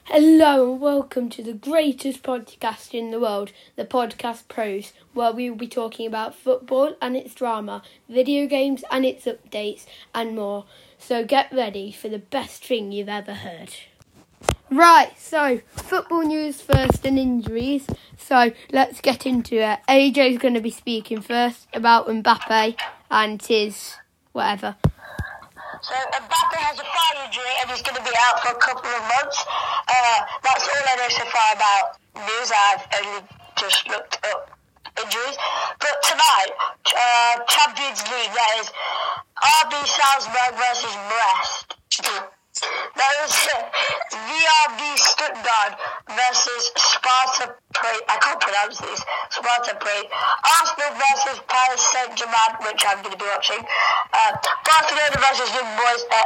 Hello and welcome to the greatest podcast in the world, the Podcast Pros, where we will be talking about football and its drama, video games and its updates, and more. So get ready for the best thing you've ever heard. Right, so football news first and injuries. So let's get into it. AJ's going to be speaking first about Mbappe and his whatever. So Mbappe has a thigh injury and he's going to be out for a couple of months. That's all I know so far about news. I've only just looked up injuries. But tonight, Champions League, that is RB Salzburg versus Brest. That is VRB Stuttgart versus Sparta Prague. I can't pronounce these. Sparta Prague. Arsenal versus Paris Saint-Germain, which I'm going to be watching. Barcelona versus Young Boys at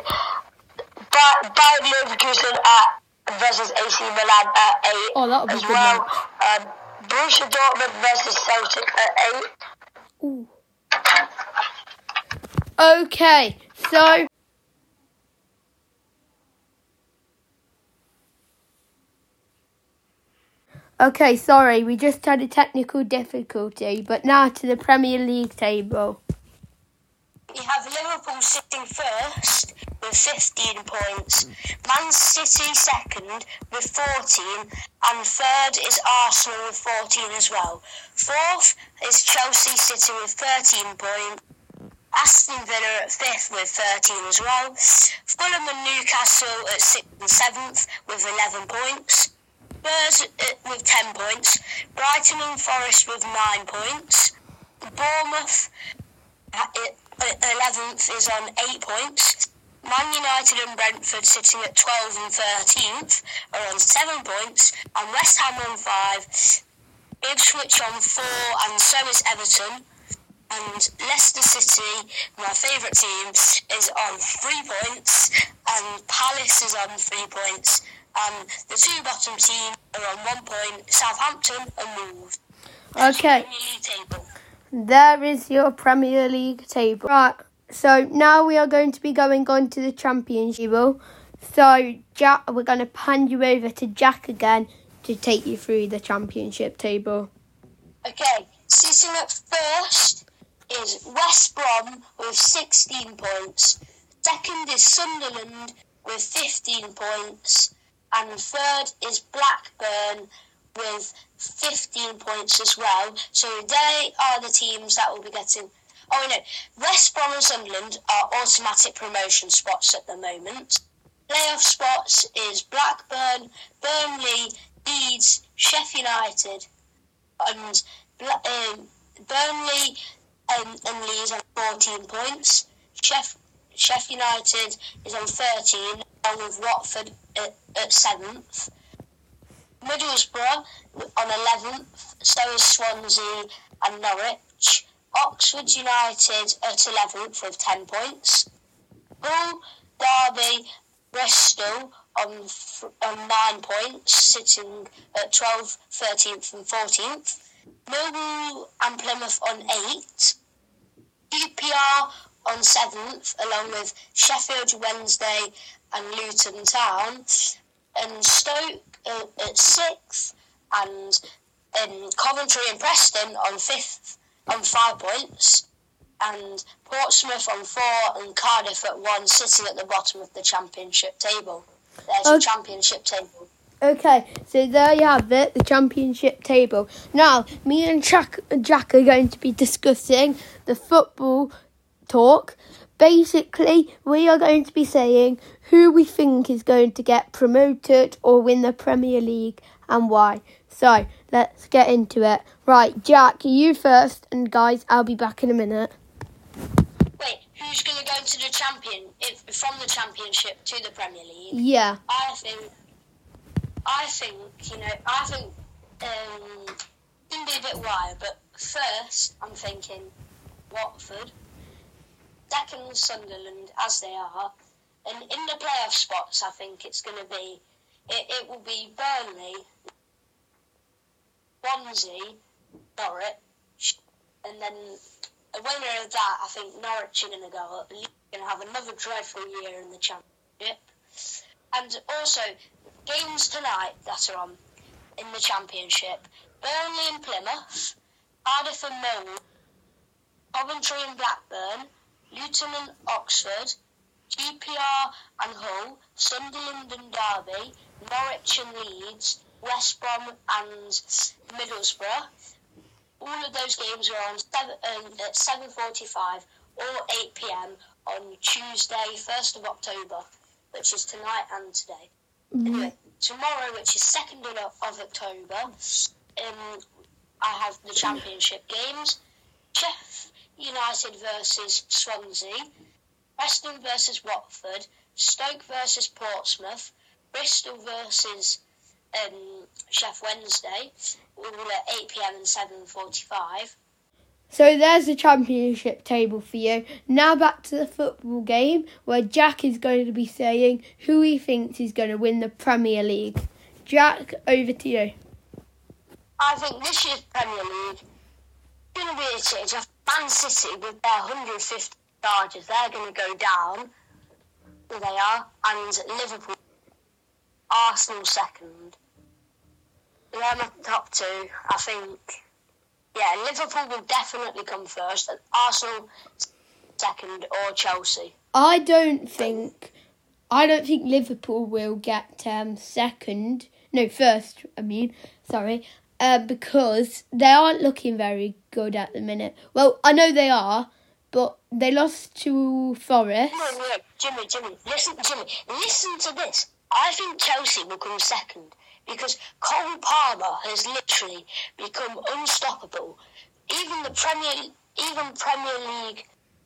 8. Bayern Leverkusen versus AC Milan at 8 that'll be as good well. Borussia Dortmund versus Celtic at 8. Ooh. Okay, so okay, sorry, we just had a technical difficulty, but now to the Premier League table. You have Liverpool sitting first with 15 points, Man City second with 14, and third is Arsenal with 14 as well. Fourth is Chelsea sitting with 13 points, Aston Villa at 5th with 13 as well, Fulham and Newcastle at 6th and 7th with 11 points, Spurs with 10 points, Brighton and Forest with 9 points, Bournemouth at 11th is on 8 points, Man United and Brentford sitting at 12th and 13th are on 7 points, and West Ham on 5, Ipswich on 4, and so is Everton, and Leicester City, my favourite team, is on 3 points, and Palace is on 3 points. The two bottom teams are on 1 point, Southampton and Wolves. Okay, there is your Premier League table. Right, so now we are going to be going on to the Championship. So, Jack, we're going to hand you over to Jack again to take you through the Championship table. Okay, sitting at first is West Brom with 16 points. Second is Sunderland with 15 points. And third is Blackburn with 15 points as well. So they are the teams that will be getting... Oh, no. West Brom and Sunderland are automatic promotion spots at the moment. Playoff spots is Blackburn, Burnley, Leeds, Sheffield United. And Burnley and Leeds have 14 points. Sheffield United is on 13, along with Watford at 7th. Middlesbrough on 11th, so is Swansea and Norwich. Oxford United at 11th with 10 points. Hull, Derby, Bristol on 9 points, sitting at 12th, 13th and 14th. Millwall and Plymouth on 8. QPR on 7th, along with Sheffield Wednesday and Luton Town, and Stoke at 6th, and Coventry and Preston on 5th on 5 points, and Portsmouth on 4 and Cardiff at 1, sitting at the bottom of the Championship table. There's the Championship table. Okay, so there you have it, the Championship table. Now, me and Jack are going to be discussing the football talk. Basically, we are going to be saying who we think is going to get promoted or win the Premier League and why. So, let's get into it. Right, Jack, you first, and guys, I'll be back in a minute. Wait, who's going to go into the from the Championship to the Premier League? Yeah. I think it can be a bit wild, but first I'm thinking Watford, second Sunderland, as they are, and in the playoff spots I think it's going to be, it will be Burnley, Swansea, Norwich, and then a winner of that, I think Norwich are going to go up, and you're going to have another dreadful year in the Championship. And also, games tonight that are on in the Championship: Burnley and Plymouth, Cardiff and Millwall, Coventry and Blackburn, Luton and Oxford, QPR and Hull, Sunderland and Derby, Norwich and Leeds, West Brom and Middlesbrough. All of those games are on at 7:45 or 8 p.m. on Tuesday, 1st of October, which is tonight and today. Anyway, tomorrow, which is 2nd of October, I have the Championship games. Sheffield United versus Swansea, Preston versus Watford, Stoke versus Portsmouth, Bristol versus Sheff Wednesday, all at 8 p.m. and 7:45. So there's the Championship table for you. Now back to the football game, where Jack is going to be saying who he thinks is going to win the Premier League. Jack, over to you. I think this year's Premier League is going to be a change. Man City, with their 150 charges, they're going to go down. There they are. And Liverpool, Arsenal second. They're my top two, I think. Yeah, Liverpool will definitely come first, and Arsenal second, or Chelsea. I don't think Liverpool will get first. Because they aren't looking very good at the minute. Well, I know they are, but they lost to Forest. No, Jimmy, listen to this. I think Chelsea will come second, because Cole Palmer has literally become unstoppable. Even Premier League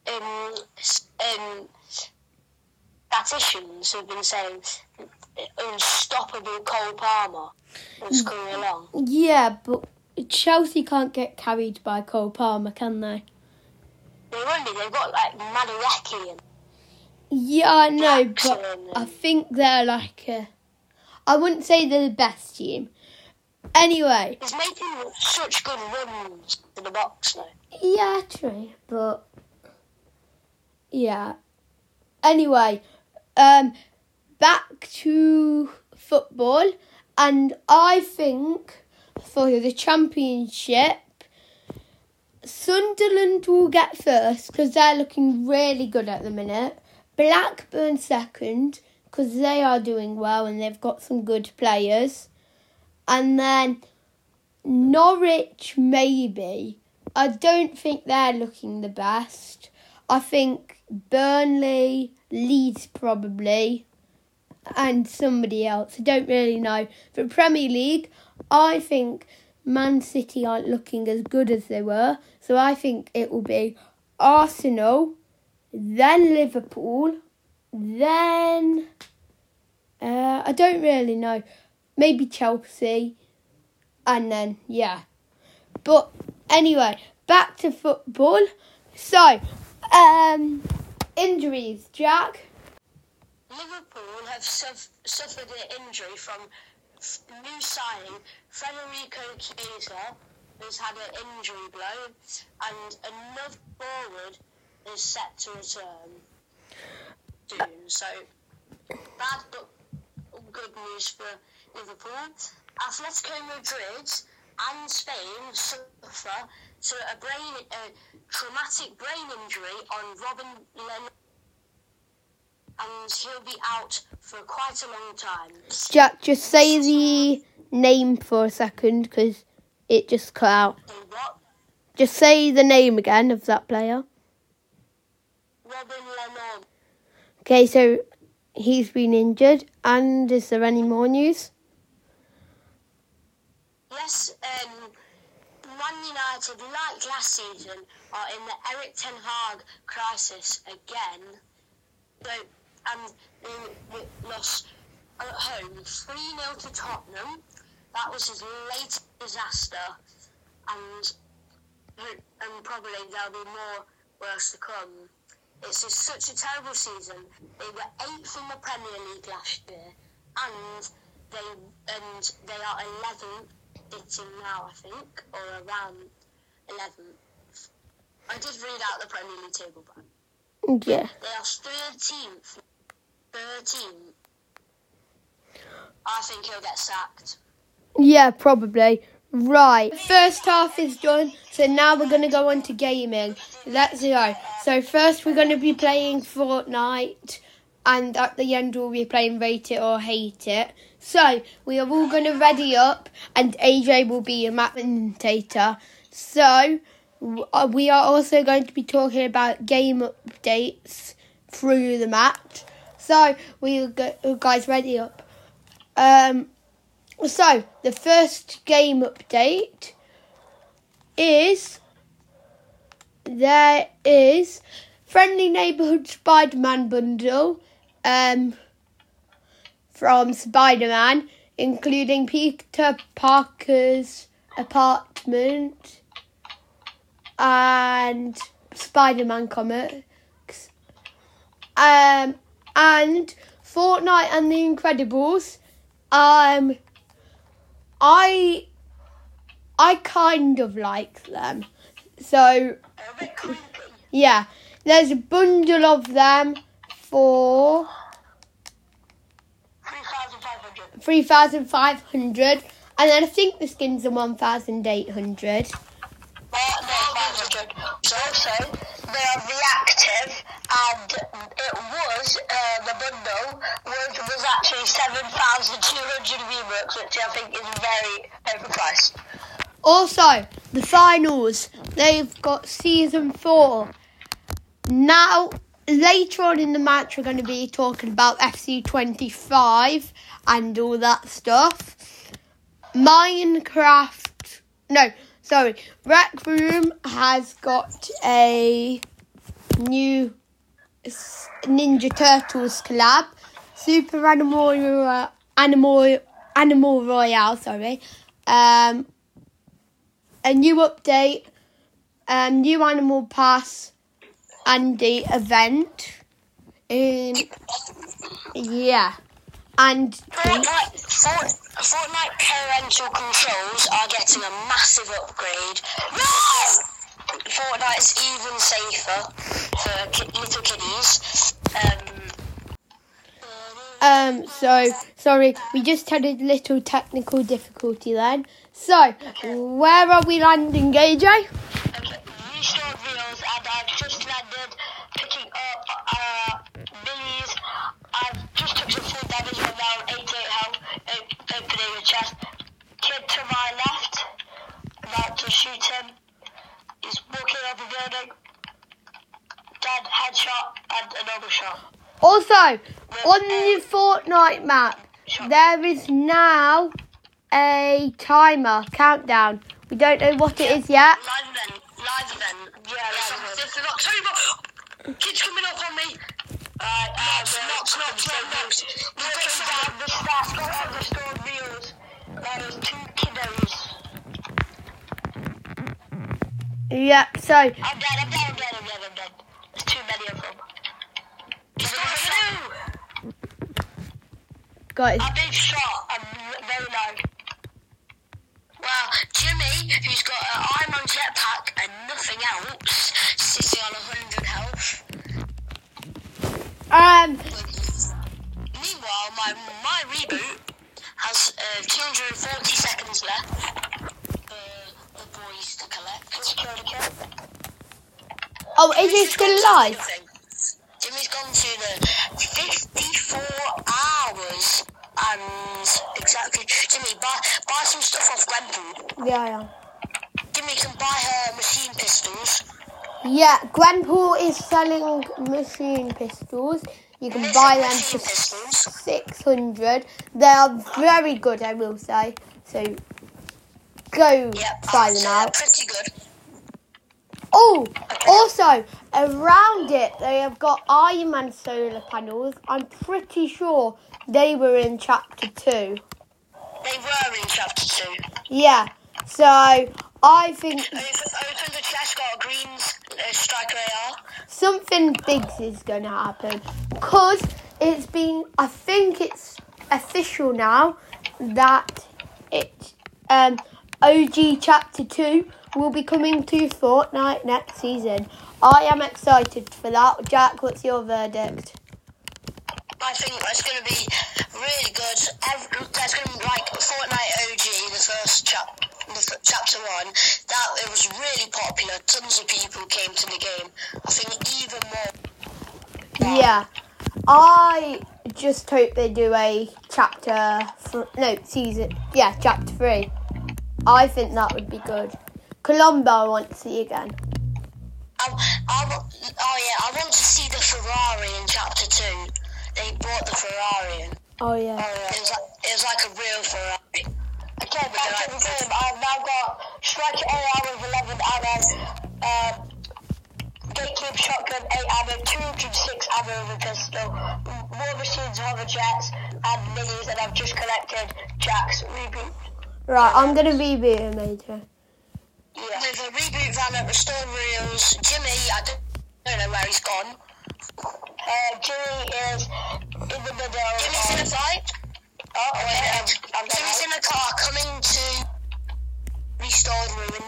statisticians have been saying unstoppable Cole Palmer was coming along. Yeah, but Chelsea can't get carried by Cole Palmer, can they? They won't be. They've got like Madueke and yeah, I know, Jackson but I think they're I wouldn't say they're the best team. Anyway. He's making such good runs to the box now. Yeah, true, but yeah. Anyway, back to football, and I think for the Championship, Sunderland will get first because they're looking really good at the minute. Blackburn second because they are doing well and they've got some good players. And then Norwich maybe. I don't think they're looking the best. I think Burnley, Leeds probably, and somebody else. I don't really know. For Premier League, I think Man City aren't looking as good as they were. So I think it will be Arsenal, then Liverpool, then I don't really know. Maybe Chelsea, and then, yeah. But anyway, back to football. So, injuries, Jack? Liverpool have suffered an injury from new signing Federico Chiesa, who's had an injury blow, and another forward is set to return soon. So, bad but good news for Liverpool. Atletico Madrid and Spain suffer a traumatic brain injury on Robin Leno, and he'll be out for quite a long time. Jack, just say the name for a second because it just cut out. What? Just say the name again of that player. Robin Leno. Okay, so he's been injured, and is there any more news? Yes, Man United, like last season, are in the Erik ten Hag crisis again. So, and they lost at home 3-0 to Tottenham. That was his latest disaster, and probably there'll be more worse to come. It's just such a terrible season. They were 8th in the Premier League last year, and they are 11th sitting now, I think, or around 11th. I did read out the Premier League table back. Yeah. They are 13th. I think he'll get sacked. Yeah, probably. Right, first half is done, so now we're going to go on to gaming. Let's go. So first we're going to be playing Fortnite, and at the end we'll be playing Rate It or Hate It. So we are all going to ready up, and AJ will be a map commentator. So we are also going to be talking about game updates through the match. So we'll go, guys, ready up. So, the first game update is, there is Friendly Neighbourhood Spider-Man bundle from Spider-Man, including Peter Parker's apartment and Spider-Man comics. And Fortnite and The Incredibles. I kind of like them. So, yeah, there's a bundle of them for 3,500, and then I think the skins are 1,800. So also, they are reactive, and it was, the bundle was actually 7,200 V-Bucks, which I think is very overpriced. Also, the finals, they've got Season 4. Now, later on in the match, we're going to be talking about FC25 and all that stuff. Rec Room has got a new Ninja Turtles collab. Super Animal Royale, a new update, new Animal Pass, and the event. And Fortnite parental controls are getting a massive upgrade. Fortnite's even safer for little kiddies. Sorry, we just had a little technical difficulty then. So, where are we landing, AJ? Okay, restored wheels, and I've just landed picking up minis. I've just took some full damage from now, 88 health, opening a chest. Kid to my left, about to shoot him. He's walking up the building. Dead, headshot, and another shot. Also, on the Fortnite map, there is now a timer, countdown. We don't know what it is yet. Live event. Yeah, live event. It's October. Kids coming up on me. Not. Looking down the stats, got all the stored wheels. There is 2 kiddos. Yep, so. I'm dead. There's too many of them. Guys. I've been shot. I'm very low. Well, Jimmy, who's got an Iron Man jetpack and nothing else, sitting on 100 health. Meanwhile, my reboot has 240 seconds left for the boys to collect. Oh, is he still alive? Jimmy's gone to the 54 hours and exactly. Jimmy, buy some stuff off Gwenpool. Yeah. Jimmy can buy her machine pistols. Yeah, Gwenpool is selling machine pistols. You can buy them for 600. They are very good, I will say. So go try them out. Pretty good. Oh, also, around it, they have got Iron Man solar panels. I'm pretty sure they were in Chapter 2. They were in Chapter 2. Yeah, so I think... Open the chest, got a green striker AR. Something big is going to happen. Because it's been... I think it's official now that it's OG Chapter 2 will be coming to Fortnite next season. I am excited for that. Jack, what's your verdict? I think it's going to be Really good. There's going to be like Fortnite OG, the first chapter 1. It was really popular. Tons of people came to the game. I think even more. Yeah. I just hope they do a chapter 3. I think that would be good. Colombo I want to see again. I want to see the Ferrari in chapter 2. They brought the Ferrari in. Oh yeah. It was like a real Ferrari. Okay, back to the game. I've now got Striker 8 ammo with 11 ammo, Gatekeep shotgun 8 ammo, 206 ammo with a pistol, War Machines, hover jets, and minis, and I've just collected Jack's reboot. Right, I'm going to reboot him later. Yeah. With a reboot van at Restore Reels, Jimmy, I don't know where he's gone. Jimmy is in the middle. Jimmy's in a fight. Oh, wait, Jimmy's in a car coming to Restore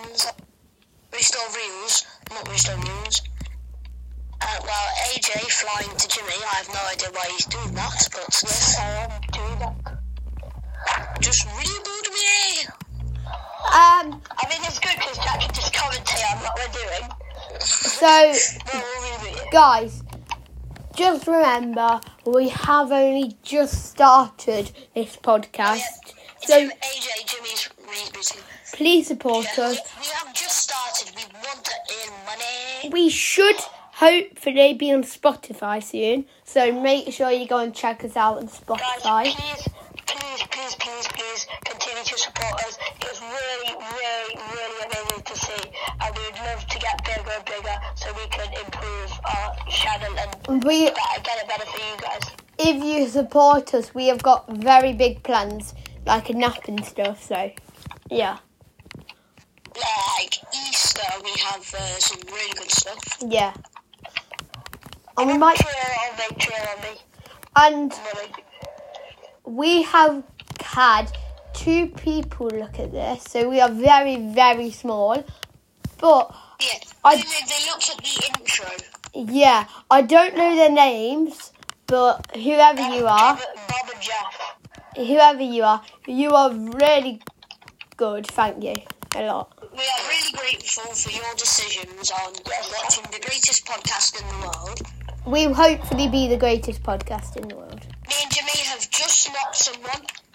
Reels, not Restore Reels. Well, AJ flying to Jimmy. I have no idea why he's doing that, but Smith, I am doing that. Just reboot me. I mean, it's good because Jack can just commentate on what we're doing. So, guys, just remember, we have only just started this podcast. So, AJ, Jimmy's rebooting. Please support us. We have just started. We want to earn money. We should hopefully be on Spotify soon. So make sure you go and check us out on Spotify. Guys, please continue to support us. It's really amazing to see. And we would love to get bigger and bigger so we can improve our channel and get it better for you guys. If you support us, we have got very big plans, like a nap and stuff, so yeah. Like Easter, we have some really good stuff. Yeah. And we might... Cheer on me. And we have had 2 people look at this, so we are very, very small. But yeah, they looked at the intro. Yeah, I don't know their names, but whoever you are, Bob and Jeff. Whoever you are really good. Thank you a lot. We are really grateful for your decisions on watching the greatest podcast in the world. We will hopefully be the greatest podcast in the world. Me and Jimmy have just knocked someone,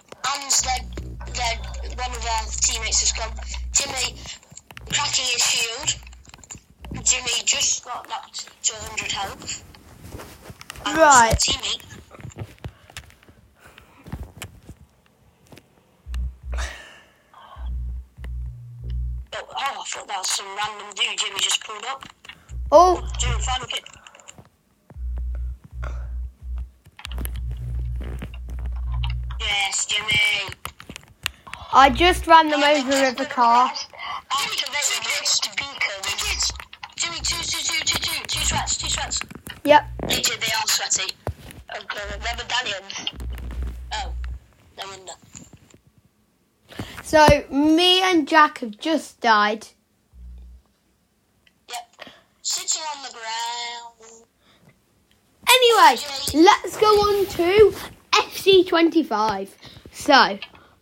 and one of our teammates has come. Jimmy cracking his shield. Jimmy just got knocked to 100 health. And right. Teammate. Oh, I thought that was some random dude Jimmy just pulled up. Oh. Jimmy, final kick. Yes, Jimmy. I just ran them over with a car. Jimmy, two sweats. Yep. They are sweaty. Okay, they're medallions. Oh, no wonder. So, me and Jack have just died. Yep. Sitting on the ground. Anyway, let's go on to FC25. So,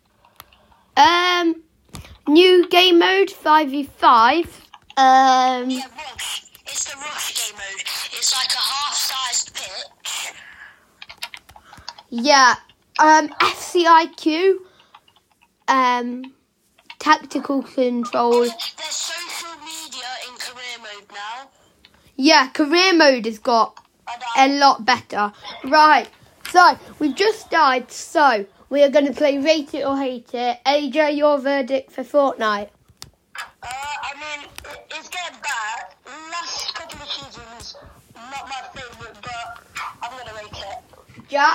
new game mode, 5v5. Yeah, Rush. It's the Rush game mode. It's like a half-sized pitch. Yeah, FCIQ. Tactical control. There's social media in career mode now. Yeah, career mode has got a lot better. Right, so we've just died, so we are going to play Rate It or Hate It. AJ, your verdict for Fortnite? I mean, it's getting bad. Last couple of seasons, not my favourite, but I'm going to rate it. Jack?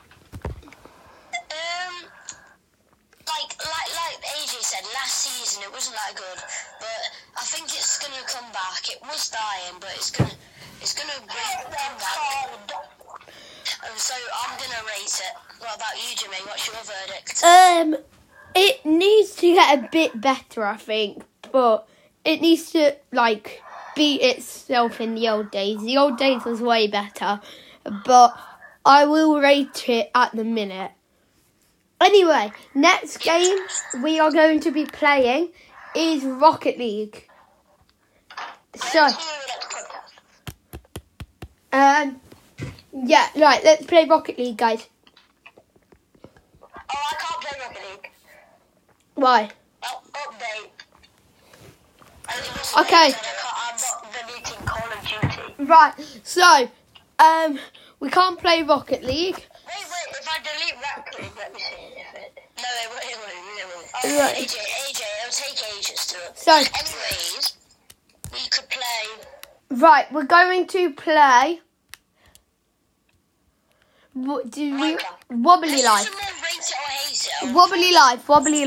Like AJ said, last season it wasn't that good, but I think it's gonna come back. It was dying, but it's gonna come back. So I'm gonna rate it. What about you, Jimmy? What's your verdict? It needs to get a bit better, I think, but it needs to beat itself in the old days. The old days was way better, but I will rate it at the minute Anyway, next game we are going to be playing is Rocket League. So, yeah, right, let's play Rocket League, guys. Oh, I can't play Rocket League. Why? Oh, update. Okay. I'm not deleting Call of Duty. Right, so, we can't play Rocket League. Wait, if I delete Rocket League, let me see if it... No, it won't. Oh, right. AJ, it'll take ages to... So, anyways, we could play... right, we're going to play... Wobbly Life. Wobbly Life, right. Wobbly Life was very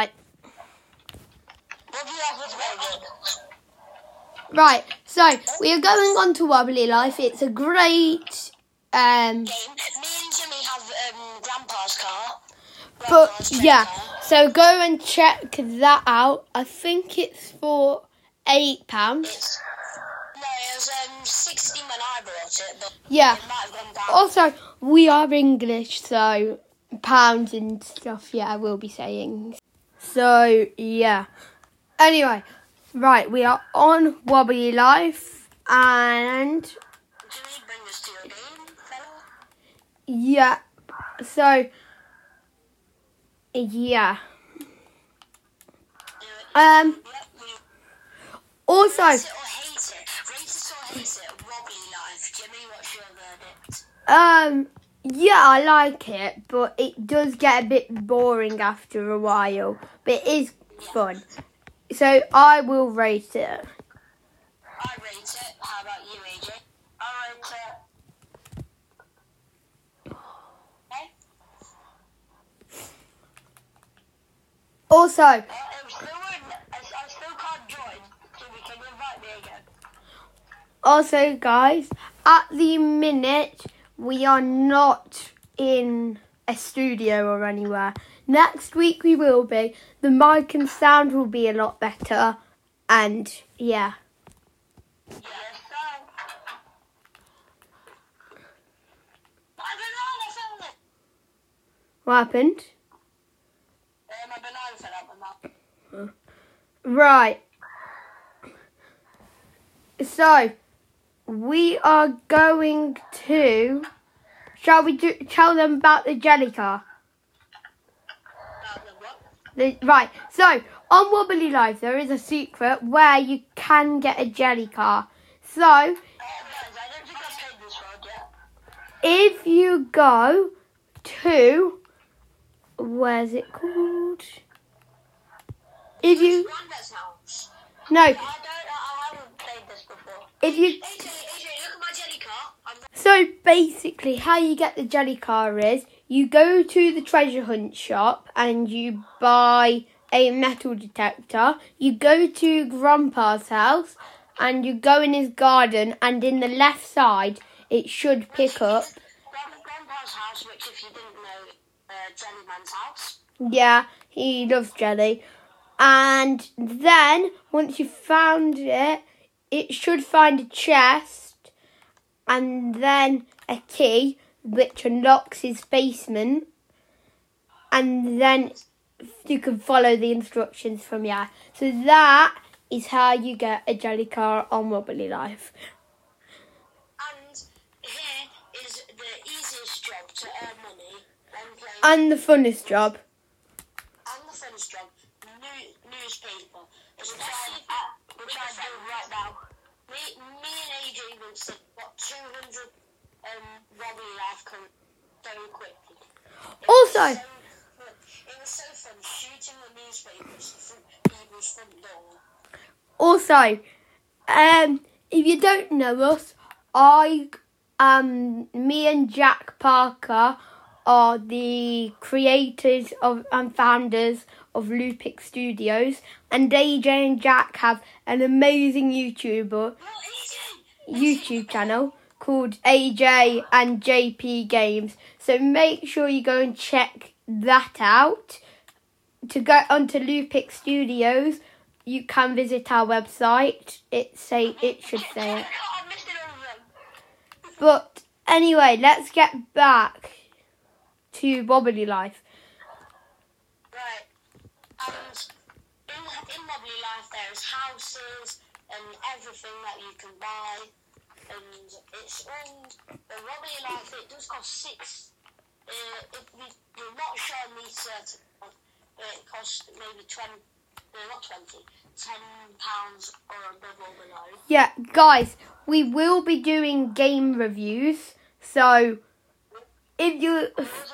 good. Right, so we are going on to Wobbly Life. It's a great Game. Me and Jimmy have Grandpa's car. but yeah, so go and check that out. I think it's for £8. No, it was 60 when I bought it, but Yeah. it might have gone down. Also, we are English, so pounds and stuff, yeah, I will be saying. So, yeah. Anyway, right, we are on Wobbly Life, and Jimmy, bring us to your game, fella. yeah, so, yeah. Also, Rate it or hate it. Rate it or hate it. Wobbly Life. Jimmy, what's your verdict? yeah, I like it, but it does get a bit boring after a while, but it is fun. So, I will rate it. I rate it. How about you, AJ? I rate it. Okay. Also, It was still I still can't join. Jimmy, can you invite me again? Also, guys, at the minute, we are not in a studio or anywhere. Next week we will be. The mic and sound will be a lot better. And, yeah. Yes, sir. My banana fell in. What happened? My banana fell out my mouth. Right. So, we are going to... Shall we tell them about the jelly car? Right, so on Wobbly Life there is a secret where you can get a jelly car. So, I don't think I've played this road yet. if you go to... Where's it called? If you... Granddad's house. No, I haven't played this before. if you... AJ, look at my jelly car. So basically how you get the jelly car is you go to the treasure hunt shop and you buy a metal detector. You go to Grandpa's house and you go in his garden, and in the left side it should pick up. Grandpa's house, which if you didn't know, Jellyman's house. Yeah, he loves jelly. And then once you've found it, it should find a chest and then a key which unlocks his basement, and then you can follow the instructions from here. So that is how you get a jelly car on Wobbly Life. And here is the easiest job to earn money and play. And the funnest job. And the funnest job, newspaper. Which I do right now. Me and AJ will see what 200 Wobbly Life come so quickly. Also, It was so fun shooting the newspapers through people's front door. Also, if you don't know us, me and Jack Parker are the creators of and founders of Lupic Studios, and AJ and Jack have an amazing YouTube channel called AJ and JP Games. So make sure you go and check that out. To go onto Lupic Studios, you can visit our website. It should say it. But anyway, let's get back to Wobbly Life. Wobbly Life there is houses and everything that you can buy. And it's all the Wobbly Life. It does cost you're not showing me certain, but it costs maybe £10 or above or below. Yeah, guys, we will be doing game reviews. So if you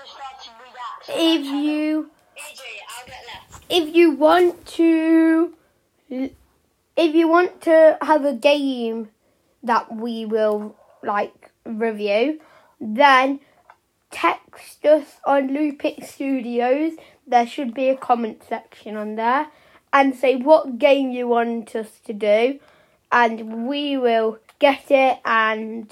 want to have a game that we will review, then text us on Lupix Studios. There should be a comment section on there, and say what game you want us to do, and we will get it and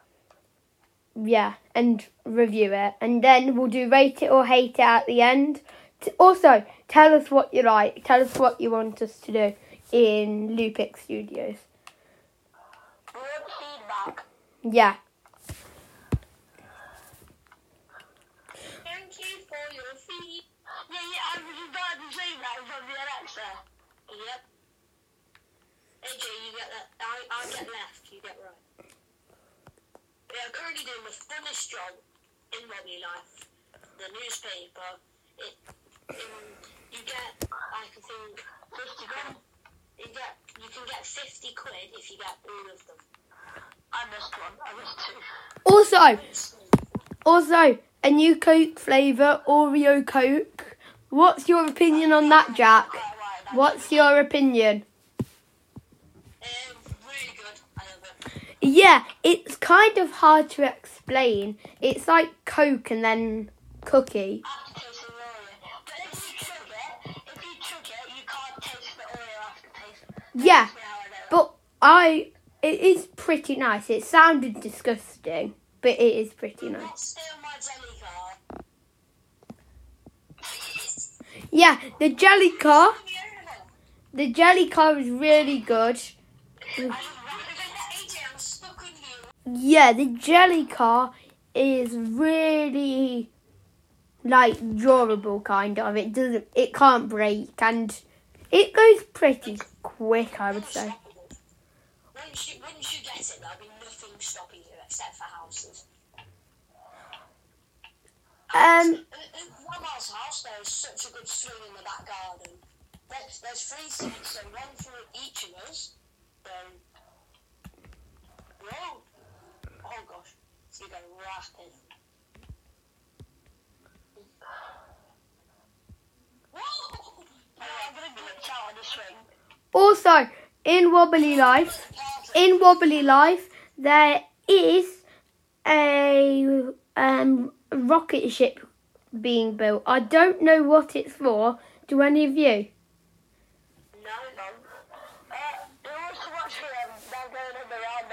review it, and then we'll do rate it or hate it at the end. Also, tell us what you like. Tell us what you want us to do in Lupix Studios. Feedback. Yeah. Thank you for your feed. Yeah, I was about to say that from the Alexa. Yep. AJ, you get that. I get left, you get right. We are currently doing the funnest job in Wobbly Life. The newspaper. You get, I think, 50 quid. You can get 50 quid if you get all of them. I missed one. I missed two. Also, a new Coke flavour, Oreo Coke. What's your opinion on that, Jack? What's your opinion? Really good. I love it. Yeah, it's kind of hard to explain. It's like Coke and then cookie. Aftertaste of Oreo. But if you chug it, you can't taste the Oreo aftertaste. Yeah, but it is pretty nice. It sounded disgusting, but it is pretty nice. Not steal my jelly car. Yeah, the jelly car is really good. AJ, I'm stuck with you. Yeah, the jelly car is really durable kind of. It can't break, and it goes pretty quick, I would say. Once you get it, there'll be nothing stopping you except for houses. In Grandma's house, there is such a good swing in the back garden. There's 3 seats, so one for each of us. Whoa! Oh gosh, it's going rapid. Whoa! I'm gonna glitch out on the swing. Also, in Wobbly Life, there is a rocket ship being built. I don't know what it's for. Do any of you? No. Who wants to watch them? They're going around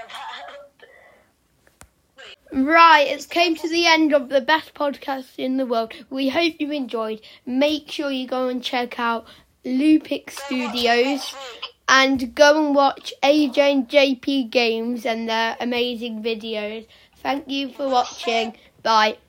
the Right, it's came to the end of the best podcast in the world. We hope you enjoyed. Make sure you go and check out Lupix Studios and go and watch AJ and JP Games and their amazing videos. Thank you for watching. Bye.